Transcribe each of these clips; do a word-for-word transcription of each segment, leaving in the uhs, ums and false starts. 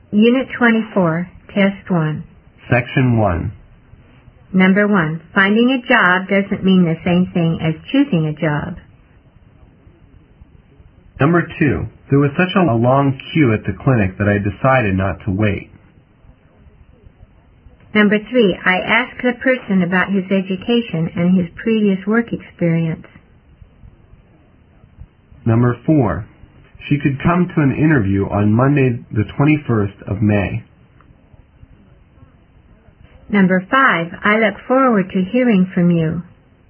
Unit twenty-four, Test one. Section one. Number one, finding a job doesn't mean the same thing as choosing a job. Number two, there was such a long queue at the clinic that I decided not to wait. Number three, I asked the person about his education and his previous work experience. Number four, she could come to an interview on Monday the twenty-first of May. Number five, I look forward to hearing from you.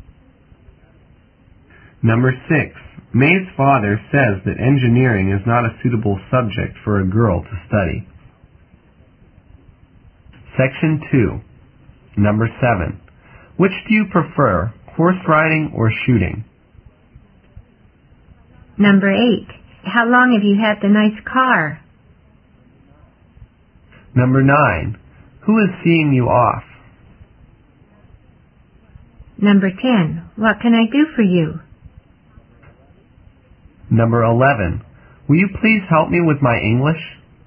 Number six, May's father says that engineering is not a suitable subject for a girl to study. Section two. Number seven, which do you prefer, horse riding or shooting? Number eight, how long have you had the nice car? Number nine, who is seeing you off? Number ten, what can I do for you? Number eleven, will you please help me with my English?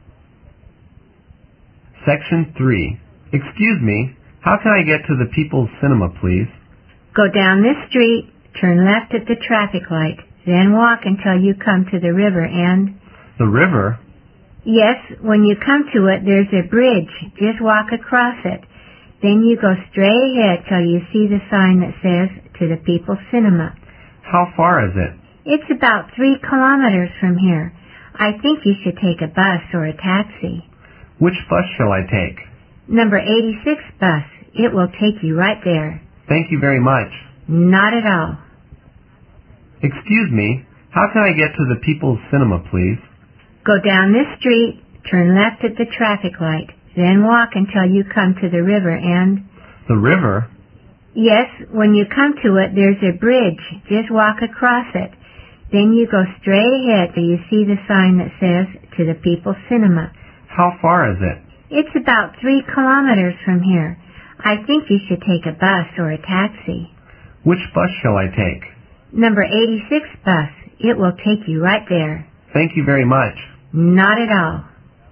Section three, excuse me, how can I get to the People's Cinema, please? Go down this street, turn left at the traffic light, then walk until you come to the river and... The river? Yes, when you come to it, there's a bridge. Just walk across it. Then you go straight ahead till you see the sign that says, to the People's Cinema. How far is it? It's about three kilometers from here. I think you should take a bus or a taxi. Which bus shall I take? Number eighty-six bus. It will take you right there. Thank you very much. Not at all. Excuse me, how can I get to the People's Cinema, please? Go down this street, turn left at the traffic light, then walk until you come to the river and... The river? Yes, when you come to it, there's a bridge. Just walk across it. Then you go straight ahead till you see the sign that says, to the People's Cinema. How far is it? It's about three kilometers from here. I think you should take a bus or a taxi. Which bus shall I take? Number eighty-six bus. It will take you right there. Thank you very much. Not at all.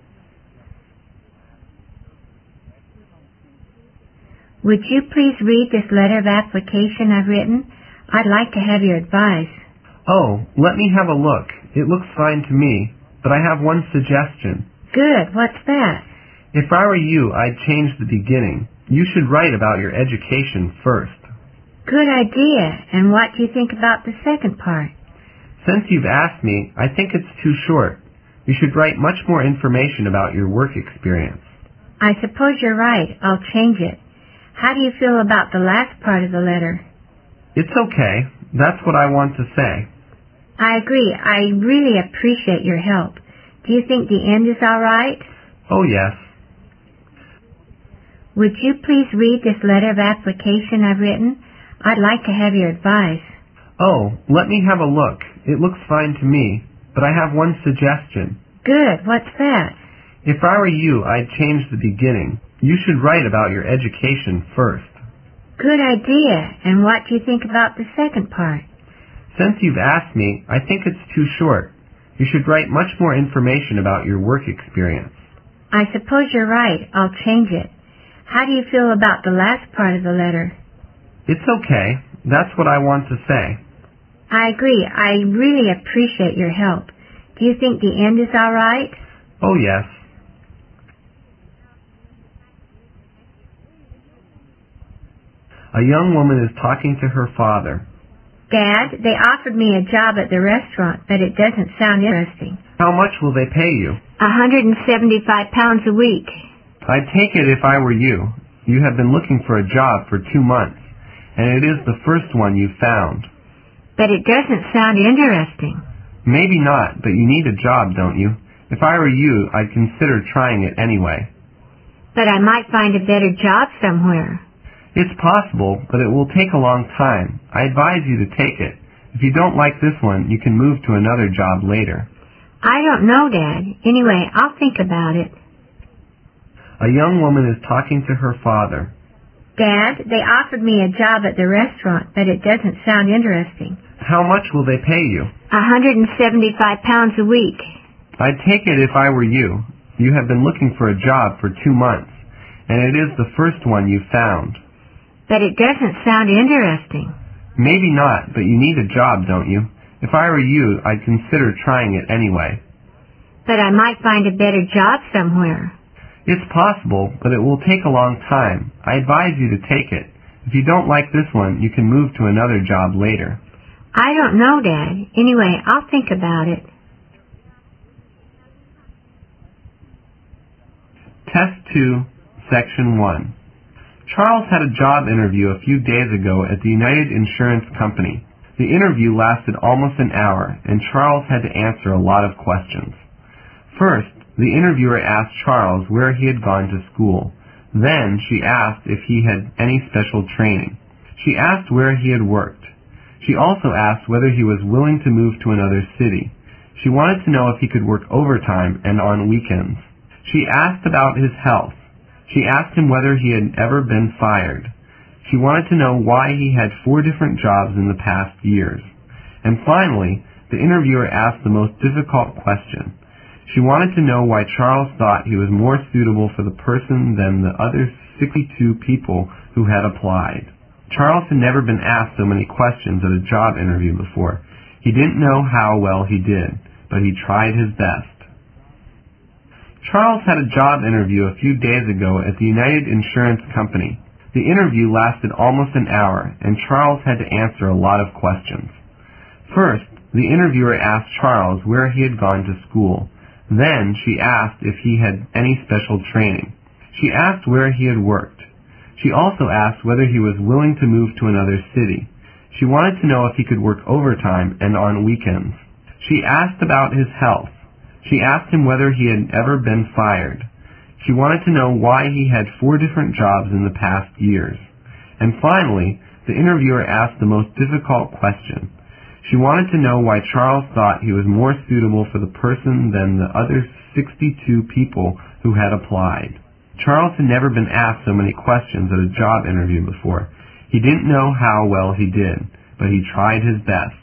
Would you please read this letter of application I've written? I'd like to have your advice. Oh, let me have a look. It looks fine to me, but I have one suggestion. Good. What's that? If I were you, I'd change the beginning. You should write about your education first. Good idea. And what do you think about the second part? Since you've asked me, I think it's too short. You should write much more information about your work experience. I suppose you're right. I'll change it. How do you feel about the last part of the letter? It's okay. That's what I want to say. I agree. I really appreciate your help. Do you think the end is all right? Oh, yes. Would you please read this letter of application I've written? I'd like to have your advice. Oh, let me have a look. It looks fine to me, but I have one suggestion. Good. What's that? If I were you, I'd change the beginning. You should write about your education first. Good idea. And what do you think about the second part? Since you've asked me, I think it's too short. You should write much more information about your work experience. I suppose you're right. I'll change it. How do you feel about the last part of the letter? It's okay. That's what I want to say. I agree. I really appreciate your help. Do you think the end is all right? Oh, yes. A young woman is talking to her father. Dad, they offered me a job at the restaurant, but it doesn't sound interesting. How much will they pay you? A hundred and seventy-five pounds a week. I'd take it if I were you. You have been looking for a job for two months, and it is the first one you've found. But it doesn't sound interesting. Maybe not, but you need a job, don't you? If I were you, I'd consider trying it anyway. But I might find a better job somewhere. It's possible, but it will take a long time. I advise you to take it. If you don't like this one, you can move to another job later. I don't know, Dad. Anyway, I'll think about it. A young woman is talking to her father. Dad, they offered me a job at the restaurant, but it doesn't sound interesting. How much will they pay you? A hundred and seventy-five pounds a week. I'd take it if I were you. You have been looking for a job for two months, and it is the first one you found. But it doesn't sound interesting. Maybe not, but you need a job, don't you? If I were you, I'd consider trying it anyway. But I might find a better job somewhere. It's possible, but it will take a long time. I advise you to take it. If you don't like this one, you can move to another job later. I don't know, Dad. Anyway, I'll think about it. Test two, Section one. Charles had a job interview a few days ago at the United Insurance Company. The interview lasted almost an hour, and Charles had to answer a lot of questions. First, the interviewer asked Charles where he had gone to school. Then she asked if he had any special training. She asked where he had worked. She also asked whether he was willing to move to another city. She wanted to know if he could work overtime and on weekends. She asked about his health. She asked him whether he had ever been fired. She wanted to know why he had four different jobs in the past years. And finally, the interviewer asked the most difficult question. She wanted to know why Charles thought he was more suitable for the person than the other sixty-two people who had applied. Charles had never been asked so many questions at a job interview before. He didn't know how well he did, but he tried his best. Charles had a job interview a few days ago at the United Insurance Company. The interview lasted almost an hour, and Charles had to answer a lot of questions. First, the interviewer asked Charles where he had gone to school. Then she asked if he had any special training. She asked where he had worked. She also asked whether he was willing to move to another city. She wanted to know if he could work overtime and on weekends. She asked about his health. She asked him whether he had ever been fired. She wanted to know why he had four different jobs in the past years. And finally, the interviewer asked the most difficult question. She wanted to know why Charles thought he was more suitable for the person than the other sixty-two people who had applied. Charles had never been asked so many questions at a job interview before. He didn't know how well he did, but he tried his best.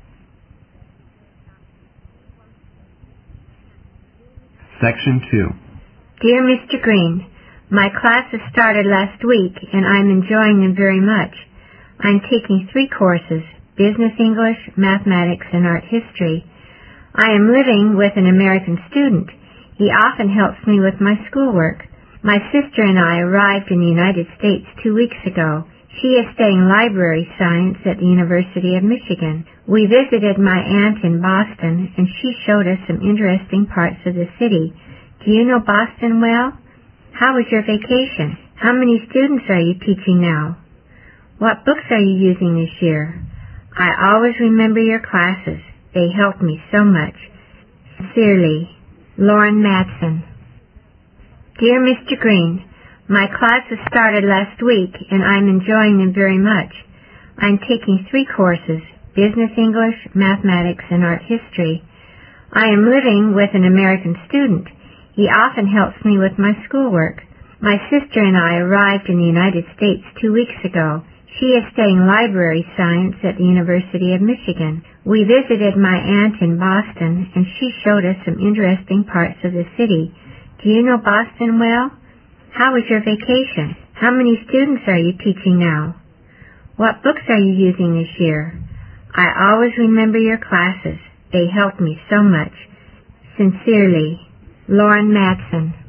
Section two. Dear Mister Green, my classes started last week, and I'm enjoying them very much. I'm taking three courses: Business English, Mathematics, and Art History. I am living with an American student. He often helps me with my schoolwork. My sister and I arrived in the United States two weeks ago. She is studying library science at the University of Michigan. We visited my aunt in Boston, and she showed us some interesting parts of the city. Do you know Boston well? How was your vacation? How many students are you teaching now? What books are you using this year? I always remember your classes. They helped me so much. Sincerely, Lauren Madsen. Dear Mister Green, my classes started last week, and I'm enjoying them very much. I'm taking three courses: Business English, Mathematics, and Art History. I am living with an American student. He often helps me with my schoolwork. My sister and I arrived in the United States two weeks ago. She is studying library science at the University of Michigan. We visited my aunt in Boston, and she showed us some interesting parts of the city. Do you know Boston well? How was your vacation? How many students are you teaching now? What books are you using this year? I always remember your classes. They helped me so much. Sincerely, Lauren Madsen.